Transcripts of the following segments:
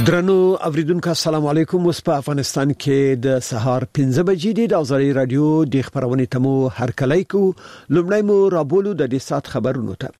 درنو اوریدونکو السلام علیکم. اوس په افغانستان کې د سهار 15 بجې د ازاري رادیو د خبرونې تمو هر کله کو لومړی مو رابولو د دې سات خبرونو ته.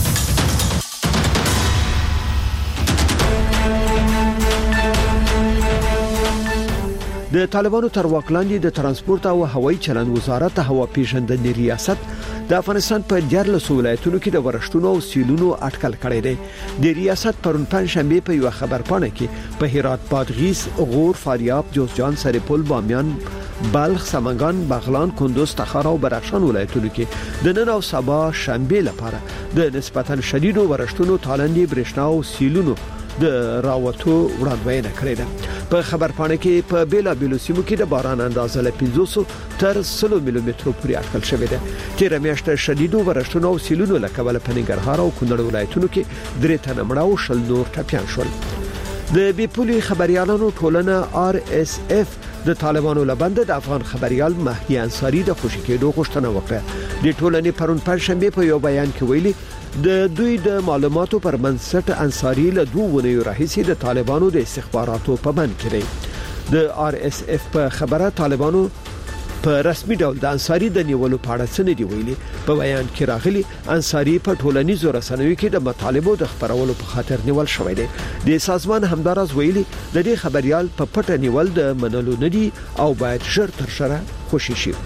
د طالبانو تر واک لاندې د ترانسپورت او هوایي چلند وزارت هوا پیژندنې ریاست د افغانستان په 14 ولایتونو کې د ورښتونو او سیلونو اټکل کړی دی. د ریاست پرون پنځشنبه په یو خبرپاڼه کې په هرات، بادغیس، غور، فاریاب، جوزجان، سرپل، بامیان، بلخ، سمنګان، بغلان، کندوز، تخار او بدخشان ولایتونو کې د نن او سبا شنبه لپاره د نسبتا شدیدو ورښتونو، تالندې، برېښنا او سیلونو د راوتو وړاندوینه کړې ده. په خبرپاڼه کې په بیلا بیلو سیمو کې د باران اندازه له 500 تر 100 ملي مترو پورې اټکل شوې ده. تیر میاشت شدیدو ورښتونو او سیلونو لکه په ننګرهار او کونړ ولایتونو کې درې تنه مړه او شل نور ټپيان شول. د بیپولي خبريالانو ټولنه RSF د طالبانو لبند د افغان خبريال مهدي انصاری د خوشی کېدو غوښتنه وکړه. د ټولنې پرون پنځشنبه په یو بیان کې ویلي د دوی د معلوماتو پر بنسټ انصاری له 2 ونیو راهیسې د طالبانو د استخباراتو په بند کړي. د RSF په خبره طالبانو په رسمي ډول د انصاری د نیولو په اړه څه نه دی ویلي. په بیان کې راغلي انصاری په ټولنیزو رسنیو کې د مطالبو د خبرولو په خاطر نیول شوی دی. د سازمان همدارس ویلي د دې خبريال په پټه نیول د منلو نه دی او باید ژر تر ژره خوشی شي.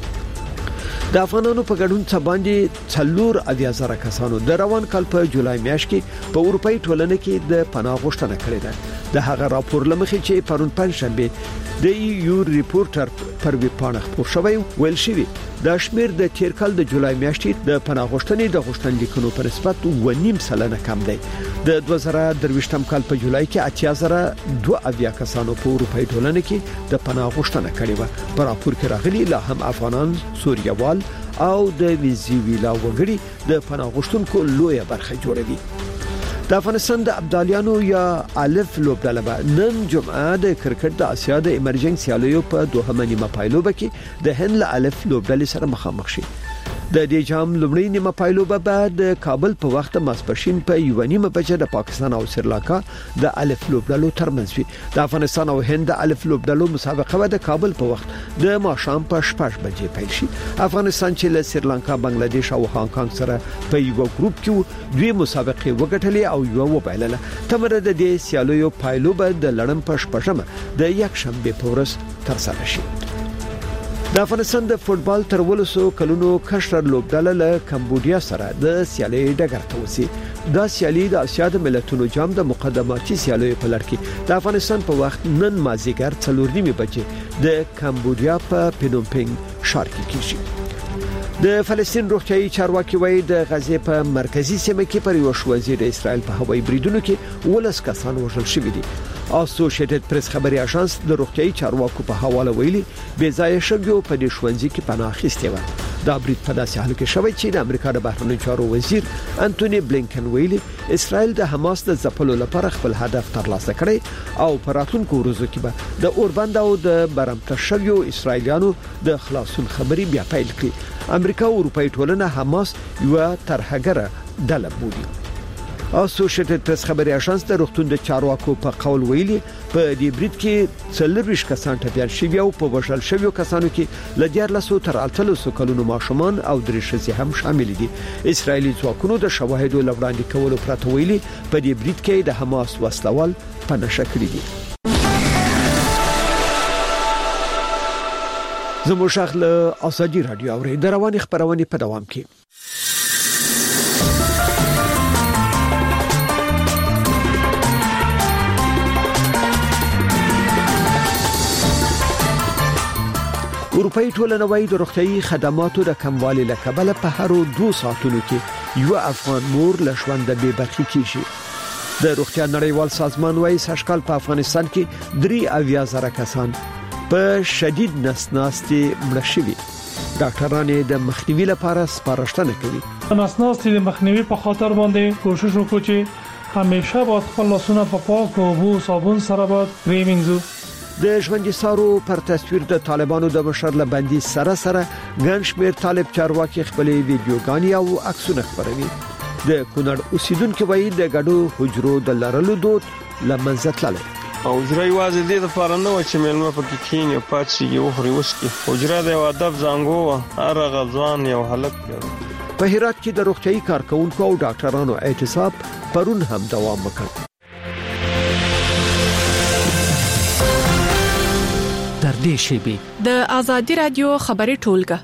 د افغانانو په ګډون څخه باندې 4,000 کسانو د روان کال په جولای میاشت کې په اروپאי ټولنه کې د پناه غوښتنه کړې ده. د هغه راپور لمخې چې پرون پنځشنبه د EU ریپورټر پر ویبپاڼه خپور شوی ویل شوی د شمیر د تیر کال د جولای میاشتې د پناه غوښتنې د غوښتنلیکونو په نسبت 2.5% کم دی. د 2023م کال په جولای کې 80,002 کسانو په اروپאי ټولنه کې د پناه غوښتنه کړې و. په راپور کې راغلي لا هم افغانان، سوریوال او د ویزیویلا وګړي د پناه غوښتونکو لویه برخه جوړوي. د افغانستان د ابدالیانو یا الف لوبډله به نن جمعه د کرکټ د اسیا د ایمرجنسي سیالیو په دوهمه نیمه پایلوبه کې د هند الف لوبډلې سره مخامخ شي. د دې جام لومړی نیمه پایلوبه بعد د کابل په وخت ماسپښین په یو نیمه بجې د پاکستان او سریلانکا د الف لوبډلو ترمنځ وي. د افغانستان او هند د الف لوبډلو مسابقه د کابل په وخت د ماښام په 6 بجې پیل شي. افغانستان چې له سریلانکا، بنگلاديش او هانګ کانګ سره په یو ګروپ کې دوی مسابقه وګټلې او یو وبایلله. تمره د دې سیالیو پایلوبه د لړم په 6 د یک شنبه په ورځ تر سره شي. د افغانستان د فوتبال تر ولسو کلونو کشر لوبډله له کمبودیا سره د سیالي ډګر ته وسی. دا سیالي د اسیا د ملتونو جام د مقدماتي سیالیو په لړ کې د افغانستان په وخت نن مازیګر 4:30 بجې د کمبودیا په پینومپنګ ښار کې کیږي. د فلسطین روغتيایي چارواکي وایي د غزې په مرکزی سیمه کې پر یو شوازي د اسرائیل په هوایي بریدونو کې 19 کسان وژل شوي دي. اسوسییټډ پریس خبري اژانس د روغتيایي چارواکو په حواله ویلي بې ځای شګو په دې شوازي کې پناه اخیستې و. دا برید په داسې حال کې شوی چې د امریکا د بهرنیو چارو وزیر انټونی بلینکن ویلي اسرائیل د حماس د ځپلو لپاره خپل هدف ترلاسه کړی او په راتلونکو ورځو کې به د اوربند او د برمته شویو اسرائیلیانو د خلاصون خبري بیا پیل کړي. امریکا او اروپאי ټولنه حماس یو ترهګره ډله بولي. اسوسییټډ پریس خبري اژانس د روغتون د چارواکو په قول ویلي په دې برید کې 40 کسان ټپيان شوي او په وژل شویو کسانو کې ل 14 تر 18 کلونو ماشومان او 3 ښځې هم شامل دي. اسرایلی ځواکونو د شواهدو لوړاندې کولو پرته ویلي په دې برید کې د حماس وسلوال په نشه کړی دي. زموږ شغله ازادي رادیو اوري د رواني خبرونه په دوام کې. اروپאי ټولنه وايي د روغتيایي خدماتو د کموالي له کبله په هر 2 ساعتونو کې یو افغان مور له ژوند بې برخې کیږي. د روغتیا نړیوال سازمان وايي سږکال په افغانستان کې 3,000 کسان په شدید نسناستي مړه شوي. ډاکټران د مخنیوي لپاره سپارښتنه کوي. نسناستي د مخنیوي په خاطر باندې کوشش وکړو چې همیشه با خپل لاسونه په پاک او اوبو صابون سره با پریمینځو. د ژوندۍ سارو پر تصویر د طالبانو د بشر لبندي سره ګڼ شمېر طالب چارواکي خپل ویډیوګانې او عکسونه خپروي. د کونړ اوسیدونکو وایي د ګډو حجرو د لرلو دود لمنځه تللی. حجره یوازې د لپاره نه و چې مېلمه پکې کینی او پات شي یو خوري وسکي. حجره د ادب زنګو هر غزوان یو هلک په هرات کې د روغتيایي کارکونکو او ډاکټرانو اعتصاب پرون هم دوام وکړ. در دې شیبي د ازادي رادیو خبري ټولګه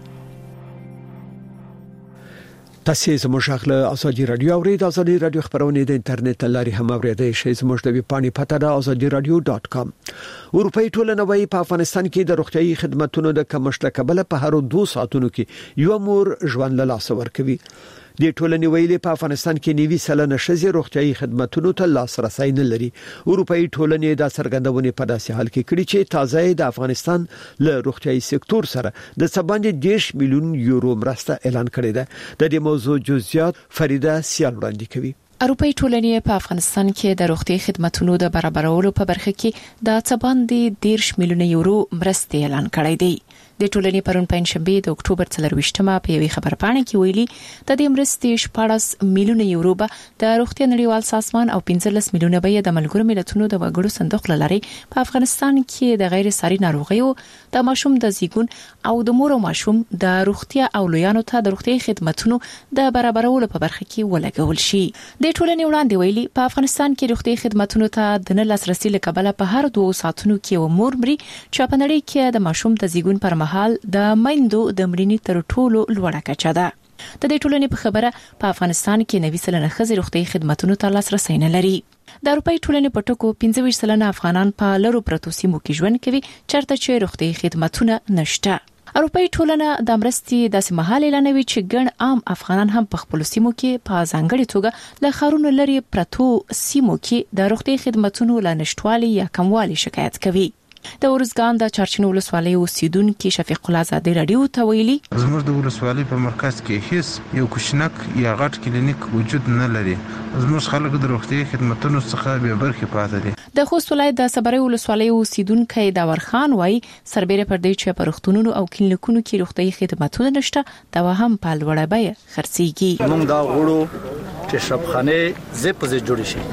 تاسو زموږ خپل ازادي رادیو اورید. ازادي رادیو خبرونه د انټرنیټ لاري هم اوریدئ شئ. زموږ د ویبپاڼې پته ده azadiradio.com. اروپאי ټولنه وايي په افغانستان کې د روغتيایي خدماتو د کمښت کبله په هر 2 ساعتونو کې یو مور ژوند له لاس ورکوي. د ټولنې ویلي په افغانستان کې 90% شذې روغتيایي خدماتو ته لاسرسي نه لري. اروپאי ټولنې د سرګندونې په داسې حال کې کړي چې تازه د افغانستان له روغتيایي سکتور سره د سباندې 10 میلیون یورو مرسته اعلان کړې ده. د دې موضوع جزئیات فریده سیال وړاندې کوي. اروپאי ټولنې په افغانستان کې د روغتي خدماتو د برابرولو په برخه کې د سباندې 10 میلیون یورو مرسته اعلان کړې ده. د ټولنې پرون پنځشنبه د اکتوبر 24مه په یوې خبرپاڼه کې ویلي د دې مرستې 14 میلیون یورو به د روغتیا نړیوال سازمان او 15 میلیونه به د ملګرو ملتونو د وګړو صندوق لاري په افغانستان کې د غیر ساري ناروغیو د ماشوم د زیږون او د مور او ماشوم د روغتیا او لویانو ته د روغتي خدماتو د برابرولو په برخه کې ولګول شي. د ټولنې وړاندې ویلي په افغانستان کې روغتي خدماتو ته د نه لاسرسي لکبله په هر 2 ساعتونو کې و مور مري چې په نړۍ کې د ماشوم د زیږون پر حال د میندو د مړینې تر ټولو لوړه کچه ده. د دې ټولنې په خبره په افغانستان کې 90% ښځې روغتي خدماتو ته لاسرسي نه لري. د اروپאי ټولنې په ټکو 25% افغانان په لرو پرتو سیمو کې ژوند کوي چرته چې روغتي خدماتونه نشته. اروپאי ټولنه د مرستې د سمحال اعلانوي چې ګڼ عام افغانان هم په خپل سیمو کې په ځانګړي توګه له خارونو لري پرتو سیمو کې د روغتي خدماتو لا نشټوالي یا کموالي شکایت کوي. د ورزګان د چارچینو ولسوالۍ اوسیدونکو شفیق الله زاده رادیو ته ویلي زموږ د ولسوالۍ په مرکز کې هیڅ یو کوچنک یا غټ کلینیک وجود نه لري. زموږ خلک د روغتي خدماتو څخه به برخه پاتې دي. د خوست ولایت د صبري ولسوالۍ اوسیدونکو داور خان وایي سربېره پر دې چې په روغتونونو او کلینیکونو کې روغتي خدماتو نشته دا هم په لوړه بیه خرڅيږي. موږ دا غوړو چې شپخانه زپزه جوړ شي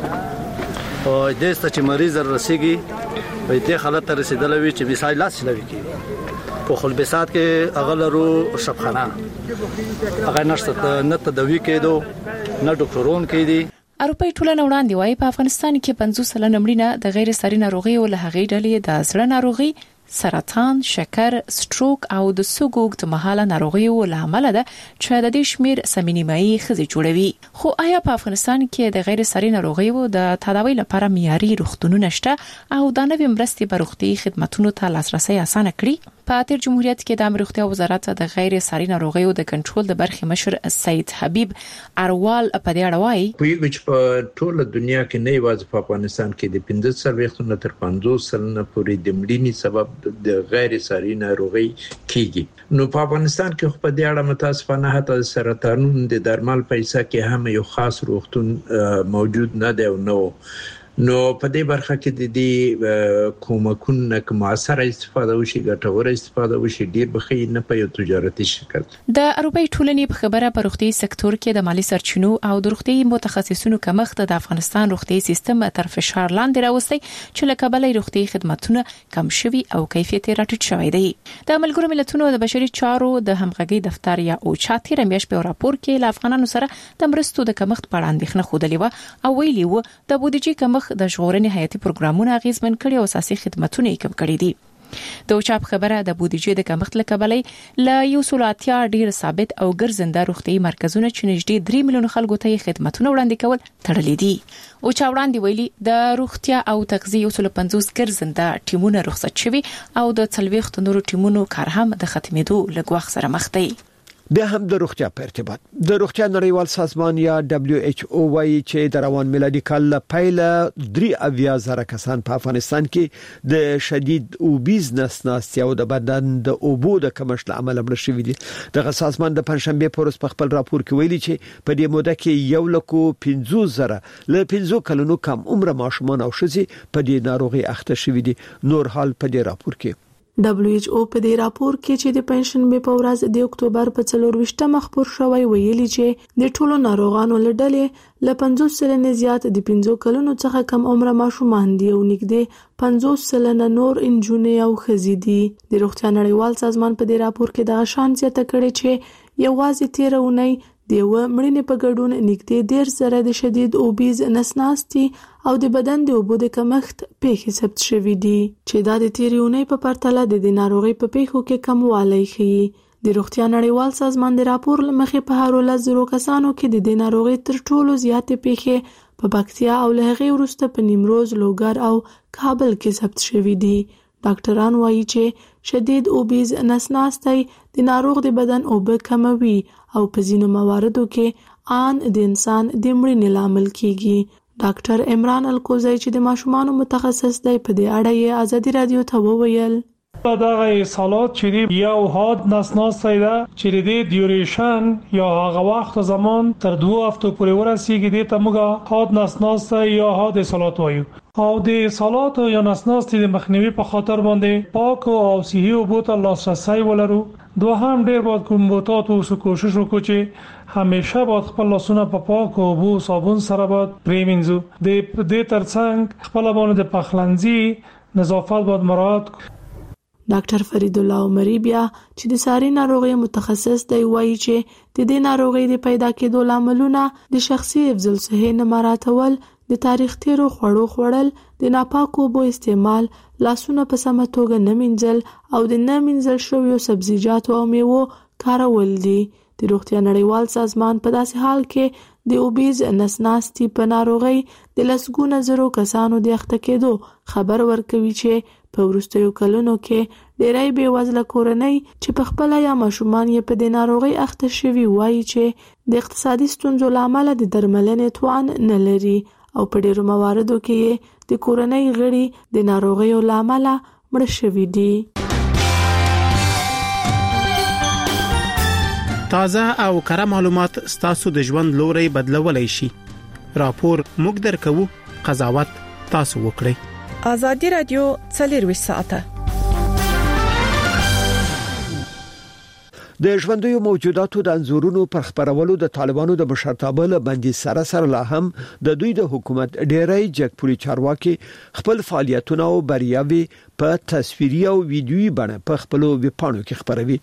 او د دې چې مریض رسیږي په دې حالت ته رسیدلوي چې مثال لاس لوي کې په خلبسات کې اغلرو شپخانه هغه نشته نه تدوي کېدو نه ډاکټرون کېدي. اروپאי ټولنه وړاندې وايي په افغانستان کې 50% مړینه د غیر ساري ناروغیو له هغې ډلې د زړه ناروغي سرطان، شکر، سټروک او د سګوګ مهاله ناروغیو له امله ده چې د دې شمیر سمینیمایي خزي جوړوي. خو آیا په افغانستان کې د غیر ساري ناروغیو د تداوی لپاره معیاري روغتونونه شته او د نوې مرستې په روغتي خدماتو ته لاسرسي اسانه کړي؟ په تیر جمهوریت کې د امریکا وزارت د غیر ساري ناروغیو د کنټرول د برخې مشر سید حبیب اروال په دې اړه وایي په ټوله دنیا کې نه یوازې په افغانستان کې د 15 تر 50 سلنه پورې د مړینې سبب د غیر ساري ناروغي کیږي. نو په افغانستان کې په دې اړه متاسفانه حتی سرطانونو د درمل پیسې کې هم یو خاص روغتون موجود نه دی او نو نو په دې برخه کې د دې کومکونه کوم موثره استفاده وشي ګټوره استفاده وشي ډیر بخې نه په یو تجارتي شکل. د اروپאי ټولنې په خبره په روغتي سکتور کې د مالی سرچینو او د روغتي متخصصینو کمښت د افغانستان روغتي سیستم تر فشار لاندې راوستي چې له کبله روغتي خدماتونه کم شوي او کیفیت راټیټ شوی دی. د ملګرو ملتونو د بشري چارو د همغږي دفتر یا اوچا تیر میاشت په راپور کې له افغانانو سره د مرستو د کمښت په اړه اندېښنه خوده و او ویلي و د بودیجې کمښت د ژغورنې حیاتي پروګرامونه اغیزمن کړي او اساسي خدماتونه یې کم کړي دي. د اوچا خبره د بودیجې د کمښت لکبلې ل یو سولاتیا ډیر ثابت او ګرځنده روغتي مرکزونه چې نږدې 3 میلیون خلکو ته خدماتونه وړاندې کول تړلې دي. اوچا وړاندې ویلي د روغتیا او تغذیه 150 ګرځنده ټیمونه رخصت شوي او د 40 نورو ټیمونو کار هم د ختمېدو لګوخ سره مخ دی. بیا هم د روغتیا په ارتباط د روغتیا نړیوال سازمان یا WHO وايي چې د روان میلادي کال له پیله 3,000 کسان په افغانستان کې د شدید اوبیزنس ناستیا او د بدن د اوبو د کمښت له امله مړ شوي دي. د سازمان د پنځشنبه پر ورځ په خپل راپور کې ویلي چې په دې موده کې 1,50,000 له 15 کلونو کم عمر ماشومان او ښځې په دې ناروغي اخته شوي دي. نور حال په دې راپور کې WHO په دې راپور کې چې د پنځشنبه په ورځ د اکتوبر په 24 مخبر شوی ویلي چې د ټولو ناروغانو لړلې ل 50 سلنه زیات د 15 کلونو څخه کم عمر ماشومان دي او نږدې 50 سلنه نور انجونې او ښځې دي. د روغتیا نړیوال سازمان په دې راپور کې د شان زیاته کړې چې یوازې 13 اونۍ د مړینې په ګډون نږدې 10,000 د شدید اوبیز نسناستي او د بدن د اوبو د کمښت پیښې ثبت شوې دي چې دا د تیریونې په پرتله د ناروغي په پیښو کې کموالی ښيي. د روغتیا نړیوال سازمان د راپور لمخې په هر 10,000 کسانو کې د ناروغي تر ټولو زیاتې پیښې په پکتیا او له هغې وروسته په نیمروز، لوګر او کابل کې ثبت شوې دي. ډاکټران وایي چې شدید اوبیز نسناستی د ناروغ د بدن اوبه کموي او په ځینو مواردو کې آن د انسان د مړینې لامل کیږي. ډاکټر عمران الکوزی چې د ماشومانو متخصص دی په دې اړه یې ازادي رادیو ته وویل دغه اصالات چې یو حاد نسناستی ده چې د ډیوریشن یا هغه وخت زمان تر 2 هفتو پورې ورسیږي د ته موږ حاد نسناستی یا حاد اصالات وایو. او د اصالات یا نسناستي د مخنیوي په خاطر باندې پاک او صحي اوبو ته لاسرسی ولرو. دوهم ډیر باید کوم بوتات او کوشش وکړو چې همیشه باید خپل لاسونه په پاک اوبو صابون سره باید پریمنځو. د دې ترڅنګ خپل باندې د پخلنځي نظافت باید مراعات کړو. ډاکټر فرید الله عمری بیا چې د ساري ناروغي متخصص دی وایي چې د دې ناروغي د پیدا کېدو لاملونه د شخصي حفظ الصحه نه مراعاتول، د تاریخ تیرو خوړو خوړل، د ناپاکو اوبو استعمال، لاسونه په سمه توګه نه مینځل او د نه مینځل شویو سبزیجاتو او میوو کارول دي. د روغتیا نړیوال سازمان په داسې حال کې د اوبیز نسناستي په ناروغي د لسګونه زرو کسانو د اخته کېدو خبر ورکوي چې په وروستیو کلونو کې ډېری بېوزله کورنۍ چې په خپله یا ماشومان یې په دې ناروغۍ اخته شوي وایي چې د اقتصادي ستونزو له امله د درملنې توان نه لري او په ډېرو مواردو کې یې د کورنۍ غړي د ناروغیو له امله مړه شوي دي. تازه او کره معلومات ستاسو د ژوند لوري بدلولای شي. راپور موږ درکو، قضاوت تاسو وکړئ. آزادی رادیو 24 ساعته د ژوندیو موجوداتو د انزورونو پر خبرولو د طالبانو د مشرتابه له بندي سره لا هم د دوی د حکومت ډیری جګپوري چارواکي خپل فعالیتونه او بریاوي په تصویري او ویډیويي بڼه په خپل ویبپاڼو کې خبروي.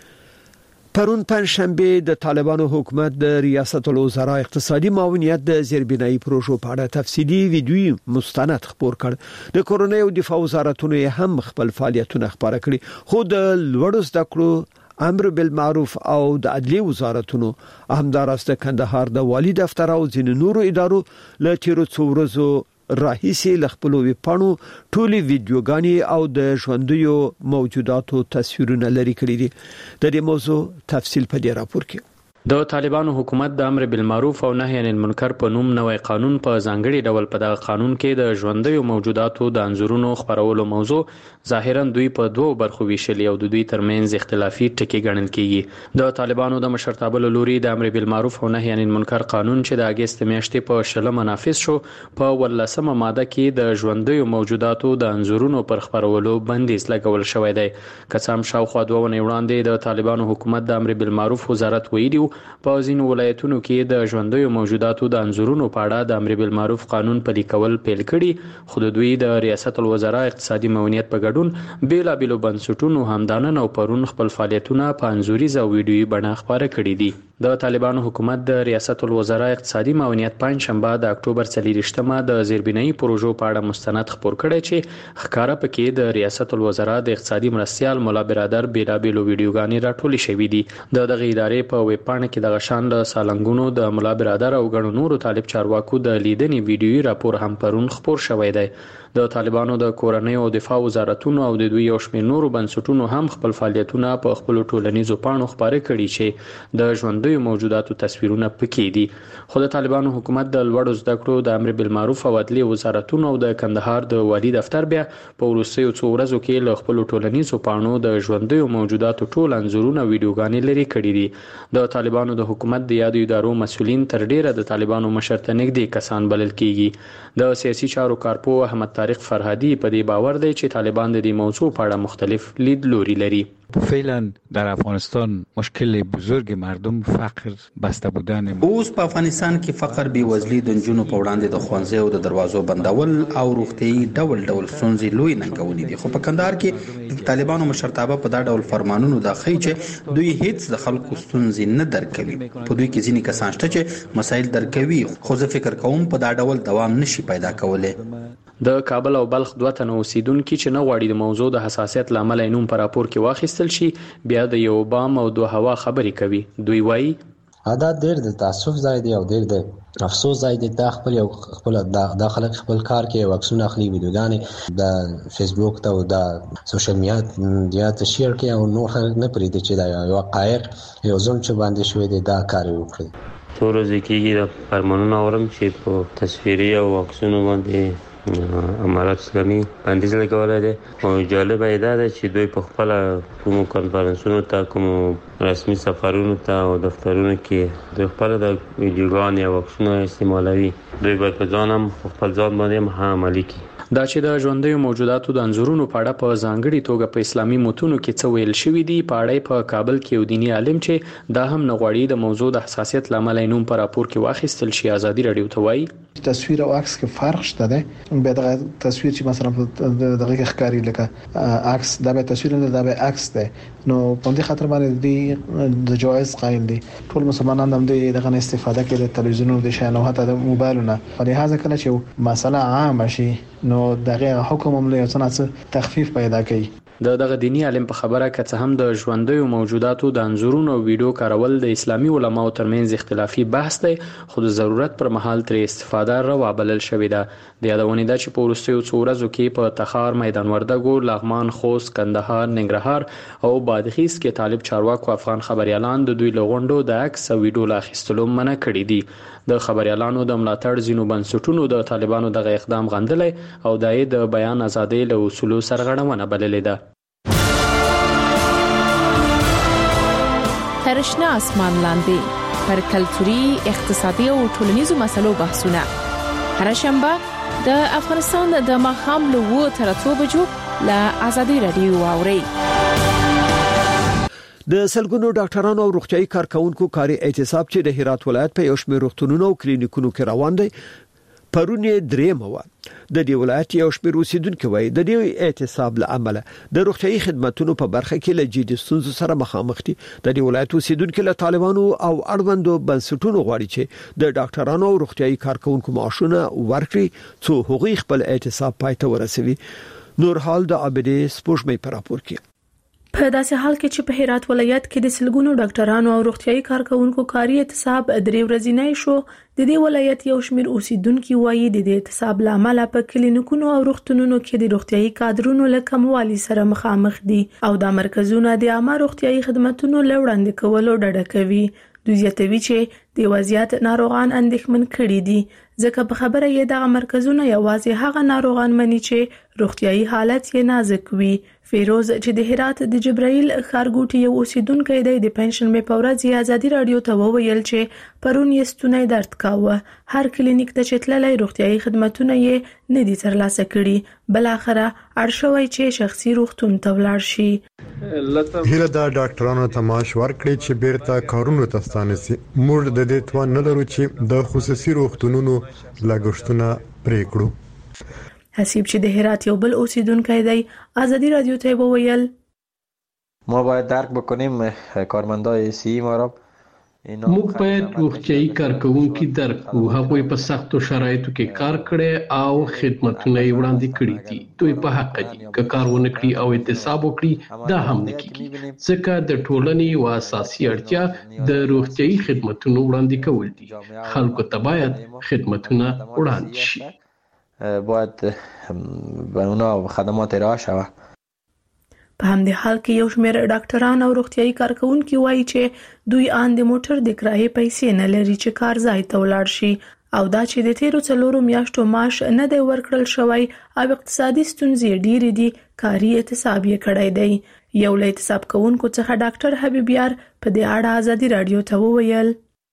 پرون پنځشنبه د طالبانو حکومت د ریاست الوزرا اقتصادي معاونیت د زیربنایي پروژو په اړه تفصیلي ویډیويي مستند خبر کړ. د کورونی او دفاع وزارتونو هم خپل فعالیتونه خبره کړي، خو د لوړو زده کړو امر بالمعروف او د عدلي وزارتونو همدارسته کندهار د والی دفتر او ځینو نورو ادارو له تیرو څو ورځو راهیسي لخپلو ویپانو ټولي ویډیوګانی او د ژوندیو موجوداتو تصویرونه لري کړی دي. د دې موضوع تفصیل په دې راپور کې. د طالبانو حکومت د امر بالمعروف او نهي عن المنکر په نوم نوې قانون په ځانګړي ډول په دغه قانون کې د ژوندیو موجوداتو د انزورونو خبرولو موضوع ظاهرا دوی په دوه برخو ویشلي او د دوی ترمنځ اختلافي ټکي ګڼل کیږي. د طالبانو د مشرتابه لوري د امر بالمعروف او نهي عن المنکر قانون چې د اگست میاشتې په شلمه نافذ شو په 18مه ماده کې د ژوندیو موجوداتو د انزورونو پر خبرولو بندیز لګول شوی دی. کڅام شاوخوا 2 ونې وړاندې د طالبانو حکومت د امر بالمعروف وزارت ویلي په ځینو ولایتونو کې د ژوندیو موجوداتو د انزورونو په اړه د امر بالمعروف قانون پلي کول پیل کړي، خو د دوی د ریاست الوزرا اقتصادي معاونیت په ګډون بیلابیلو بنسټونو همدانن او پرون خپل فعالیتونه په انزوري او ویډیويي بڼه خبره کړي دي. د طالبانو حکومت د ریاست الوزرا اقتصادي معاونیت پنځشنبه د اکتوبر 24مه د زیربنایي پروژو په اړه مستند خبر کړی چې ښکارا پکې د ریاست الوزرا د اقتصادي مرستيال مولا برادر بیلابیلو ویډیوګانی راټولې شوې دي. دغه ادارې په ویب پاڼه کې د غشان له سالنګونو د مولا برادر او ګڼو نورو طالب چارواکو د لیدنې ویډیويي راپور هم پرون خبر شوی دی. د طالبانو د کورنۍ او دفاع وزارتونو او د دوی یو شمېر نورو بنسټونو هم خپل فعالیتونه په خپل ټولنیزو پاڼو خبرې کړي چې د ژوندیو موجوداتو تصویرونه پکې دي. خو د طالبانو حکومت د لوړو زده کړو د امر بالمعروف او عدلي وزارتونو او د کندهار د والی دفتر بیا په وروستیو څو ورځو کې له خپل ټولنیزو پاڼو د ژوندیو موجوداتو ټول انزورونه ویډیوګانې لري کړي دي. د طالبانو طالبانو د حکومت د یادو ادارو مسؤلین تر ډیره د طالبانو مشرته نږدې کسان بلل کیږي. د سیاسي چارو کارپو احمد طارق فرهادی په دې باور دی چې طالبان د دې موضوع په اړه مختلف لیدلوري لري. فعلا در افغانستان مشکل بزرگ مردم فقر بسته بودن. اوس په افغانستان کې فقر، بیوزلي، د نجونو په وړاندې د ښوونځیو د دروازو بندول او روغتیايي ډول ستونزې لوی ننګونې دي. خو په کندهار کې د طالبانو مشرتابه په دا ډول فرمانونو دا ښیي چې دوی هیڅ د خلکو ستونزې نه درک کوي. په دوی کې ځینې کسان شته چې مسایل درک کوي، خو زه فکر کوم په دا ډول دوام نشي پیدا کولای. د کابل او بلخ 2 تنه اوسیدونکو چې نه غواړي د موضوع د حساسیت لامل نوم پر راپور کې واخیستل شي، بیا د یو بام او دوه هوا خبرې کوي. دوی وایي دا ډېر د تاسف ځای دی او ډېر د افسوس ځای دی. دا خپل خلک خپل کار کې واکسون اخلي، ویډیوګانې د فیسبوک ته او د سوشل میډیا ته شیر کوي او نور خلک نه پرېږدي چې دا یو حقایق یو ځل چې باندې شوی دی دا کار وکړي. څو ورځې کېږي د فرمانونه اورم چې په تصویري او واکسونو باندې امارات اسلامي بندیز لګولی دی. او جالبه یې دا ده چې دوی په خپله کومو کنفرانسونو ته، کومو رسمي سفرونو ته او دفترونو کې دوی خپله د ویډیوګانې او واکسونه استعمالوي. دوی باید په ځان هم خپل ځان باندې هم عملي کړي. دا چې د ژوندیو موجوداتو د انځورونو په اړه په ځانګړي توګه په اسلامي متونو کې څه ویل شوي دي، په اړه په کابل کې یو دیني عالم چې دا هم نه غواړي د موضوع د حساسیت لامل نوم په راپور کې واخیستل شي، ازادي رادیو ته وایي تصویر او عکس کې فرق شته ده. به دا تصویر چې مثلا دغه ښکاری لکه عکس، دا به تصویر نه، دا به عکس ده. نو په دې خاطر باندې د جواز قائل دي. ټول مسلمانان هم دغه استفاده کوي د تلویزیون او د شانو حتی د موبایلونو. په لحاظ کله چې مسله عام شي نو دغه حکم هم له څه تخفیف پیدا کوي. دغه دینی عالم په خبره که څه هم د ژوندیو موجوداتو د انځورونو او ویډیو کارول د اسلامي علماو ترمنځ اختلافي بحث دی، خو د ضرورت پر مهال ترې استفاده روا بلل شوې ده. د یادونې ده چې په وروستیو څو ورځو کې په تخار، میدان وردګو، لغمان، خوست، کندهار، ننګرهار او بادغیس کې طالب چارواکو افغان خبريالان د دوی له غونډو د عکس او ویډیو لا اخیستلو منع کړي دي. د خبريالانو د ملاتړ ځینو بنسټونو د طالبانو دغه اقدام غندلی او د بیان ازادۍ له اصولو سرغړونه بللې ده. ترشنه اسمان لاندې پر کلتوري، اقتصادي او ټولنیزو مسلو بحثونه هر شنبه د افغانستان د ماښام له 2 تر 3 بجو له ازادي رادیو واوري. د سلګونو ډاکټرانو او روغتيایي کارکونکو کاري اعتصاب چې د هرات ولایت په یو شمېر روغتونونو او کلینیکونو کې روان دي پرونی درېمه و. د دې ولایت یو شمېر اوسیدونکو وایي د دې اعتصاب له امله د روغتيایي خدماتو په برخه کې له جدي ستونزو سره مخامخ دي. د دې ولایت اوسیدونکو له طالبانو او اړوندو بنسټونو غواړي چې د ډاکټرانو او روغتيایي کارکونکو معاشونه ورکړي څو هغوی خپل اعتصاب پای ته ورسوي. نور حال د عبدي سپوږمۍ پر راپور کې. په داسې حال کې چې په هرات ولایت کې د سلګونو ډاکټرانو او روغتيایي کارکونکو کاري اعتصاب درې ورځې شو، د دې ولایت یو شمېر اوسیدونکو وایي د دې اعتصاب لامل په کلینیکونو او روغتونونو کې د روغتيایي کادرونو له کموالي سره مخامخ دي او دا مرکزونه د عامه روغتيایي خدماتو لوړاندې کولو ډډه کوي. دوی زیاتوي چې د وضعیت ناروغان اندېښمن کړي دي، ځکه په خبره یې دغه مرکزونه یوازې هغه ناروغان مني چې روغتيایي حالت یې نازک وي. فیروز چې د هرات د جبرائیل خارګوټي یو اوسیدونکی دی د پنشن مې په ورځ یې ازادي رادیو ته وویل چې پرون یې ستونی درد کاوه. هر کلینیک ته چې تللی روغتيایي خدماتونه یې نه دي ترلاسه کړي، بل اخره اړ شوی چې شخصي روغتون ته ولاړ شي. هیله دا ډاکټرانو ته معاش ورکړي چې بیرته کارونو ته ستانه شي. موږ د دې توان نه لرو چې د خصوصي روغتونونو لګښتونه پرې کړو. حسیب چې د هرات یو بل اوسیدونکی دی ازادي رادیو ته وویل ما باید درک بکنیم کارمندای سی ما را موږ باید روغتیايي کارکونکي درک کړو. هغوی په سختو شرایطو کې کار کړی او خدمتونه یې وړاندې کړي دي. دوی په حق دي که کار ونه کړي او اعتصاب وکړي دا هم نه کیږي، ځکه د ټولنې یو اساسي اړتیا د روغتیايي خدمتونو وړاندې کول دي. خلکو ته باید خدمتونه وړاندې شي، باید به اونا خدمات ارائه شود. په همدې حال کې یو شمېر ډاکټران او روغتيایي کارکونکي وایي چې دوی ان د موټر د کرایې پیسې نه لري چې کار ځای ته ولاړ شي او دا چې د تیرو 4 میاشتو معاش نه دی ورکړل شوی او اقتصادي ستونزې ډېرې دي کاري اعتصاب یې کړی دی. یو له اعتصاب کوونکو څخه ډاکټر حبیب یار په دې اړه ازادي رادیو ته وویل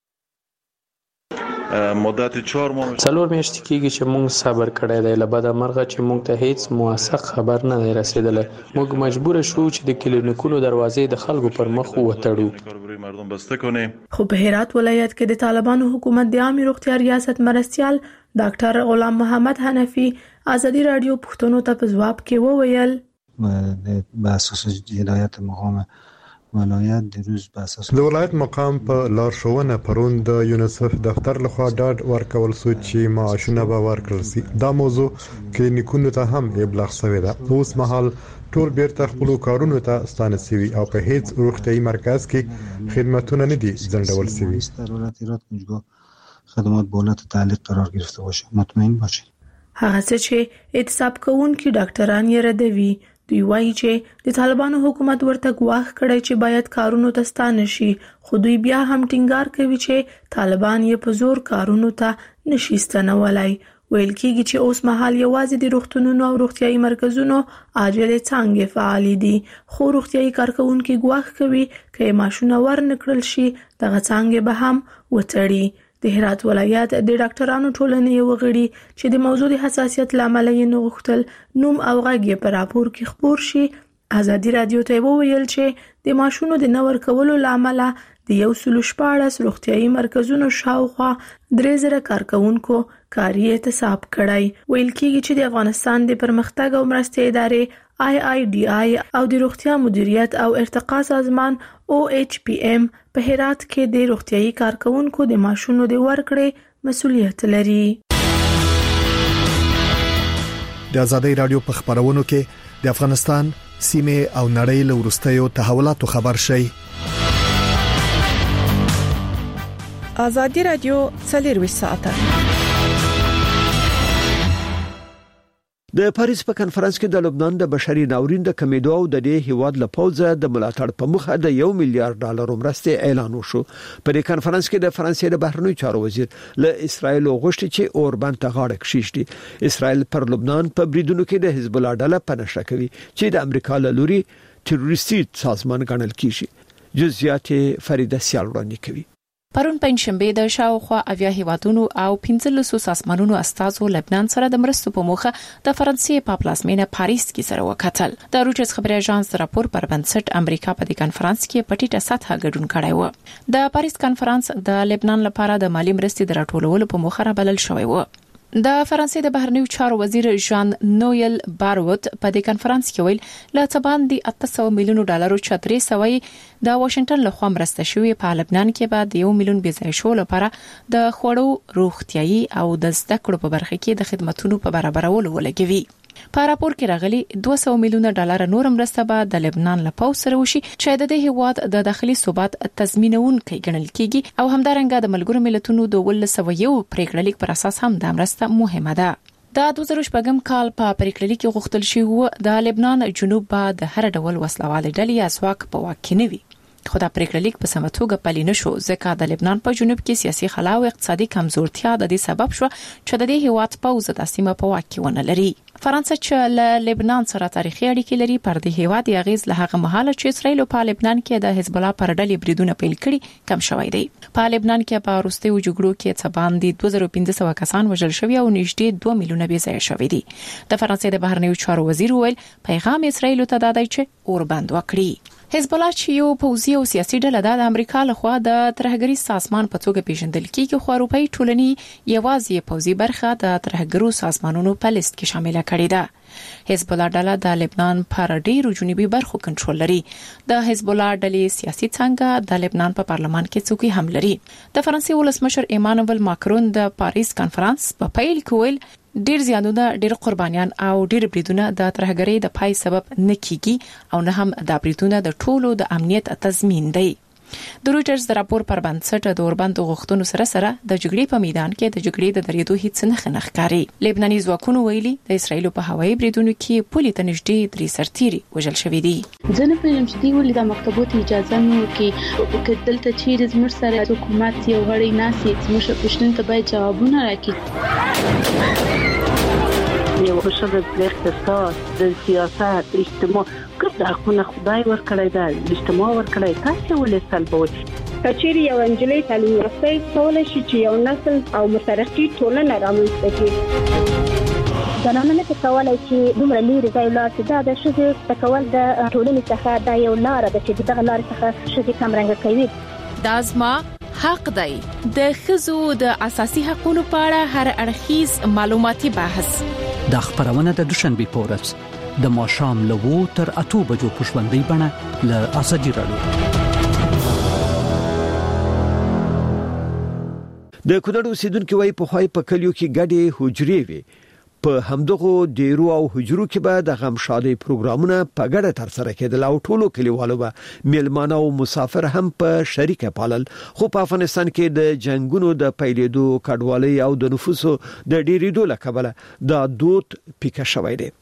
مدت 4 ماه څلور میاشتې کېږي چې موږ صبر کړی دی، له بده مرغه چې موږ ته هیڅ موثق خبر نه دی رسیدلی. موږ مجبور شو چې د کلینیکونو دروازې د خلکو پر مخ وتړو. خو په هرات ولایت کې د طالبانو حکومت د عامه روغتیا ریاست مرستیال ډاکټر غلام محمد حنفي ازادي رادیو پښتنو ته په ځواب کې وویل به اساس هدایت مقام ولایت دیروز به اساس د ولایت مقام په لارښوونه پرون د یونیسف دفتر لخوا ډاډ ورکول شو چې معاشونه به ورکړل شي. دا موضوع کلینیکونو ته هم ابلاغ شوی ده. اوس مهال ټول بیرته خپل کارونو ته ستانه شوي او په هیڅ روغتیايي مرکز کې خدماتونه نه دي ځنډول شوي. ضرورت ایراد کنجگاه خدمات به حالت تعلیق قرار گرفته باشه. مطمئن باشید. هغه څه چې اعتصاب کوونکي ډاکټران یې ردوي. دوی وایي چې د طالبانو حکومت ورته ګواښ کړی چې باید کارونو ته ستانه شي، خو دوی بیا هم ټینګار کوي چې طالبان یې په زور کارونو ته نشي ستنولای. ویل کېږي چې اوس مهال یوازې د روغتونونو او روغتیايي مرکزونو عاجلې څانګې فعال دي، خو روغتیايي کارکونکي ګواښ کوي چې ماشونه ورنکړل شي دغه څانګې به هم وتړي. د هرات ولایت د ډاکټرانو ټولنې یو غړي چې د موضوع د حساسیت لامل یې نه غوښتل نوم او غږ یې په راپور کې خپور شي، ازادي رادیو ته وویل چې د ماشونو د نور کولو لامل د 114 روغتیايي مرکزونو شاوخوا 3000 کارکونکو کاري اعتصاب کړی. ویل کېږي چې د افغانستان د پرمختګ او مرستې ادارې IIDI او د روغتیا مدیریت او ارتقا سازمان OHPM په هرات کې د روغتیايي کارکونکو د ماشونو د ورکړې مسؤلیت لري. د ازادي رادیو په خبرونو کې د افغانستان سیمه او نړۍ له وروستیو تحولاتو خبر شي. ازادي رادیو 24 ساعته. د پاریس په کنفرانس کې د لبنان د بشري ناورین د کمیدو او د دې هیواد له پوزه د ملاتړ په مخه د $1 میلیارډ مرستې اعلان وشو. په دې کنفرانس کې د فرانسې د بهرنیو چارو وزیر له اسرایل غوښتي چې اوربان ته غاړه کښیږدي. اسرایل پر لبنان په بریدونو کې د حزب الله ډله په نشه کوي چې د امریکا له لوري تروریستي سازمان ګڼل کیږي. جزئیات فریده سیال وړاندې کوي. پرون پنځشنبه د شاوخوا اویا هیوادونو او 15 سازمانونو استازو لبنان سره د مرستو په موخه د فرانسې په پلازمینه پاریس کې سره وکتل. د رویټرز خبري اژانس راپور پر بنسټ امریکا په دې کنفرانس کې په ټیټه سطحه ګډون کړی و. د پاریس کنفرانس د لبنان لپاره د مالی مرستې د راټولولو په موخه را بلل شوی و. د فرانسې د بهرنیو چارو وزیر ژان نویل باروت په دې کنفرانس کې ویل لا تباندي $800 میلیون چتري سوي د واشنگټن لخوا مرسته شوی په لبنان کې بعد 1 میلیون بيځای شو لپاره د خوړو روغتيایي او د زده کړو په برخه کې د خدماتو په برابرولو ولګوي. په راپور کې راغلي $200 میلیون نور مرسته به د لبنان لپاره سره وشي چې د دې هیواد د داخلي ثبات تضمینونکي ګڼل کیږي او همدارنګه د ملګرو ملتونو د 1901 پریکړه لیک پر اساس هم د مرسته مهمه ده. د 2014 کال په پریکړه لیک کې غوښتل شوی د لبنان جنوب به د هر ډول وسلواله ډلې اسواق په واک کې نه وي. خو دا پریکړه لیک په سمتوګه پلي نشو ځکه د لبنان په جنوب کې سیاسي خلا او اقتصادي کمزورتیا د دې سبب شو چې د دې هیواد پوز د سیمه په واک کې ونه لري. فرانسه چې له لبنان سره تاریخي اړیکې لري پر دې هیواد یغیز له هغه مهاله چې اسرائیل په لبنان کې د حزب الله پر ډلې بریدونه پیل کړي کم شوی دی. په لبنان کې په وروستیو جګړو کې څه باندې 2500 کسان وژل شوي او نږدې 2 میلیونه بېځایه شوي دي. د فرانسې د بهرنیو چارو وزیر ویل پیغام اسرائیل ته دا دی چې اوربند وکړي. حزب الله چې یو پوځي او سیاسي ډله ده د امریکا لخوا د ترهګری سازمان په توګه پیژندل کیږي خو اروپאי ټولنې یوازې پوځي برخه د ترهګرو سازمانونو په لیست کې شامل کړي ده. حزب الله ډله د لبنان پر ډیرو جنوبي برخو کنټرول لري. د حزب الله ډلې سیاسي څنګه د لبنان په پارلمان کې څوکۍ هم لري. د فرانسې ولسمشر ایمانوئل ماکرون د پاریس کنفرانس په پیل کې ویل ډیر زیانونه ډیر قربانيان او ډیر بریدونه د ترهګرۍ د پای سبب نه کیږي او نه هم د بریدونه د ټولو د امنیت تضمین دی. د رویټرز د راپور پر بنسټ د اوربند غوښتنو سره سره د جګړې په میدان کې د جګړې د دریدو هیڅ نه ښکاري. لبناني ځواکونو ویلي د اسرایل په هوایي بریدونو کې پولي ته نږدې 3 سرتیري وژل شوي دي. ځنه په لمشتي ولې د مکتبونو اجازه نه ورکړي دلته چې زموږ سره حکومت یو غړي ناسي زموږ پښتون ته باید جوابونه راکړي. یو شبه اقتصاد، د سیاست، اجتماع که د حقونو خدای ورکړی دا اجتماع ورکړی تاسو ولې سلبوي کچېری یو انجلۍ تعلیم یافته کولای شي چې یو نسل او مترقي ټولنه رامنځته کړي زنانه نه کولای چې دومره لري ځای لاته دا د شذ تکول د ټولنې څخه د یو لار د چې دغه لار څخه شذ کم رنګ کوي دا زما حق دی د خزو د اساسي حقوقو په اړه هر اړخیز معلوماتي بحث د خبرونه د دوشنبه پورس د ماشام له 2 تر 8 بجو پښوندې بڼه له اساسي رادیو د کونړ اوسیدونکو وايي په خوای په کلیو کې ګډې حجرې وي په همدغه ډیرو او حجرو کې به د غم شادي پروګرامونه په ګډه تر سره کېدل او ټولو کلیوالو به میلمانه او مسافر هم په شریکه پالل خو په افغانستان کې د جنگونو د پیلېدو کډوالۍ او د نفوسو د ډیریدو لکبله د دود پیکه شوی دی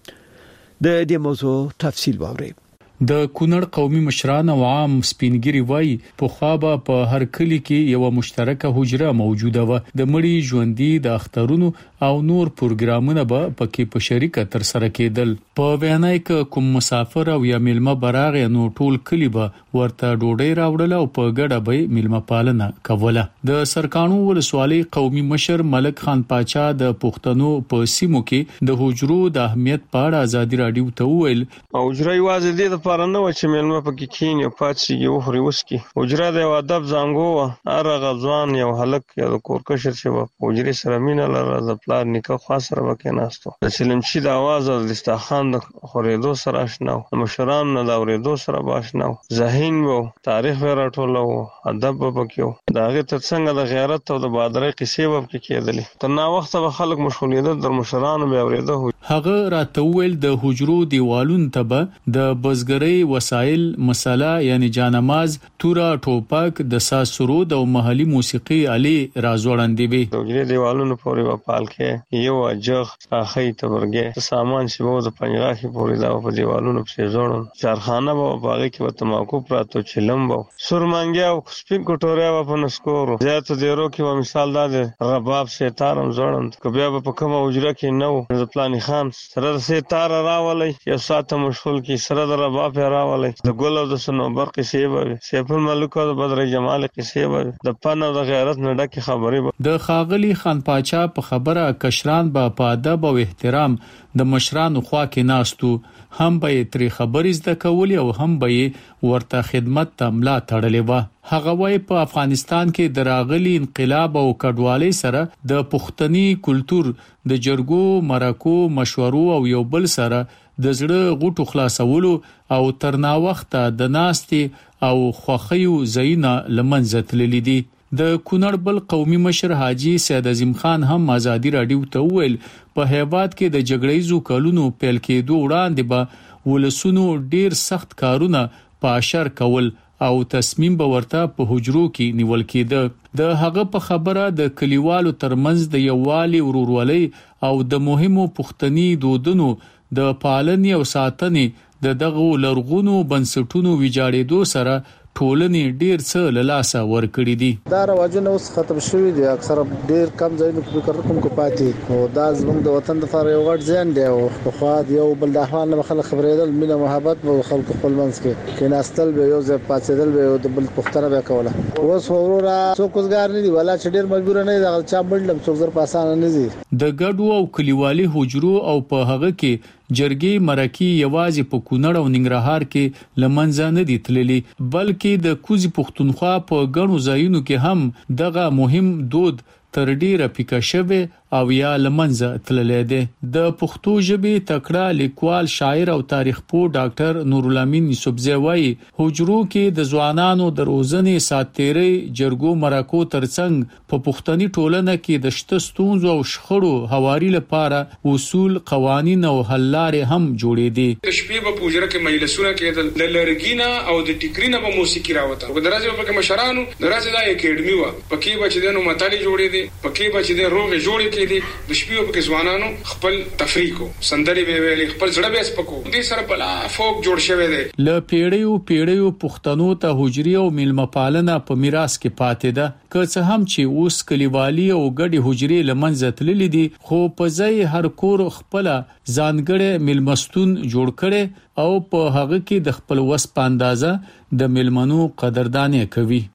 د دې موضوع تفصیل واوري د کونړ قومي مشران او عام سپینګری وای په خوابه په هر کلی کې یو مشترکه حجره موجوده و د مړي ژوندۍ د اخترونو او نور پروګرامونه به پکې په شریکه تر سره کېدل په وینای کې کوم مسافر او یا میلمه براغه نو ټول کلی به ورته ډوډۍ راوړل او په ګډه به میلمه پالنه کوله د سرکانو ولسوالۍ قومي مشر ملک خان پاچا د پښتنو په سیمو کې د حجرو د اهمیت په اړه ازادي رادیو ته وویل حجره یوازې د پرنه و چې میلمه پکې کین یو پاتې یو خوري وسکي حجره د ادب زنګو ار غزوان یو هلک یا د کورکشر چې و حجره سره مینه لره د پلار نیکه خاصره وکیناستو د سلمچی د आवाज او د استخوان د خورېدو سره آشنا او مشران نه د اورېدو سره آشنا ذهین وو تاریخ ورټولو ادب وبکیو داغه ترڅنګ د غیرت او د بادرې قصې وبکې کېدلې تر نا وخت به خلک مشغولیدل د مشرانو به اورېدو هغه راته ویل د حجرو دیوالون ته د بزګرۍ وسایل مساله یعنی جانماز تورا ټوپک د ساسرود او محلي موسیقي علي رازوړندې به د حجرې دیوالونو پورې وپال کې یو اجغ اخی تبرګه سامان چې وو د پنځراخي پورې دا په دیوالونو په زوړن چارخانه وو باغې کې وته تماکو پراتو چلم وو سرمنګیا او سپین کوټوریا په نسکورو زیات دیرو کې و مثال دا رباب ستارم زوړن کبیا په کومه حجره کې نو د پلان خان سره ستاره راولې یو ساعت مشغول کې سره د رباب راولې د ګل او د سنوبر قصې وو سیف الملک او د بدر جمال قصې وو د پن او د غیرت نه ډکه خبرې د خاغلی خان پاچا په خبره کشران په ادب او احترام د مشرانو خوا کې ناستو هم به تری خبرې زده کولې او هم به ورته خدمت ته ملا تړلې و هغه وای په افغانستان کې د راغلي انقلاب او کډوالۍ سره د پښتني کلچر د جرګو مرکو مشورو او یو بل سره د زړه غوټو خلاصولو او ترنا وخت د ناستي او خوخیو زینا لمنځه تللې دي د کونړ بل قومي مشر حاجی سید عظیم خان هم ازادي رادیو ته ویل په هیواد کې د جګړې زو کلونو پیل کېدو وړاندې به ولسونو ډیر سخت کارونه په اشر کول او تصمیم به ورته په حجرو کې نیول کېده د هغه په خبره د کلیوالو ترمنځ د یووالي ورورولۍ او د مهمو پښتني دودونو د پالنې او ساتنې د دغه لرغونو بنسټونو ویجاړېدو سره ټولنې ډیر څه لاسه ورکړي دي دا رواجونه اوس ختم شوي دي اکثره ډیر کم ځایونه کې فکر کوم کو پاتې او دا زموږ د وطن لپاره یو غټ زیان دی او خو یو بل د احوال نه خلک خبرېدل مینه محبت به خلکو خپل منځ کې کیناستل به یو ځای پاتېدل به د بل پختره به کوله اوس ورورا څوک وزګار نه دی ولا چې ډیر مجبور نه دی دا چا بلډم څوک زر پاسانه نه دي د ګډو او کلیوالي حجرو او په هغه کې جرګې مرکي یوازې په کونړ او ننګرهار کې لمنځه نه دي تللي بلکې د کوزي پښتونخوا په ګڼو ځایونو کې هم دغه مهم دود تر ډیره پیکه شوه او یا لمنځه تللې ده د پښتو ژبې تکړه لیکوال شاعر او تاریخ پوه ډاکټر نور الامین یوسفزی وایي حجرو کې د ځوانانو د روزنې ساتيري جرګو مرکو ترڅنګ په پښتني ټولنه کې د شته ستونزو او شخړو هواري لپاره اصول قوانين او حل لارې هم جوړې دي شپې په حجره کې مجلسونه کېدل د لرګینا او د ټیکرینه په موسیقي راوته او درازي په مشرانو درازي د اکیډمي و پکې بچ دنو متالي جوړې دي پکې بچ د روغ جوړې کې دي د شپې په ځوانانو خپل تفریح کو سندري به ویلي خپل زړه به سپکو دې سره بلا فوک جوړ شوی دی ل پیړیو پښتنو ته حجري او ملما پالنه په میراث کې پاتې ده که څه هم چې اوس کلیوالي او ګډي حجري لمنځه تللې دي خو په ځای هر کور خپل ځانګړي ملمستون جوړ کړي او په هغه کې د خپل وس په اندازه د ملمنو قدرداني کوي